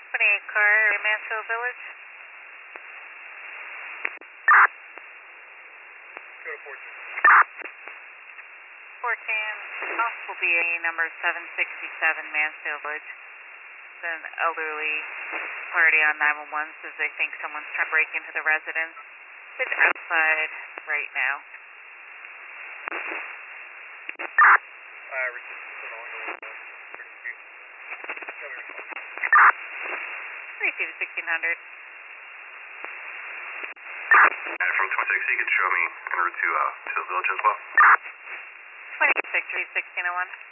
28 car, Mansfield Village. Go to 14. 14, possible BA number 767, Mansfield Village. It's an elderly party on 911 says they think someone's trying to break into the residence. It's outside right now. Resistance along the 32 to 1600. And from 26, you can show me en route to the village as well. 26 1601.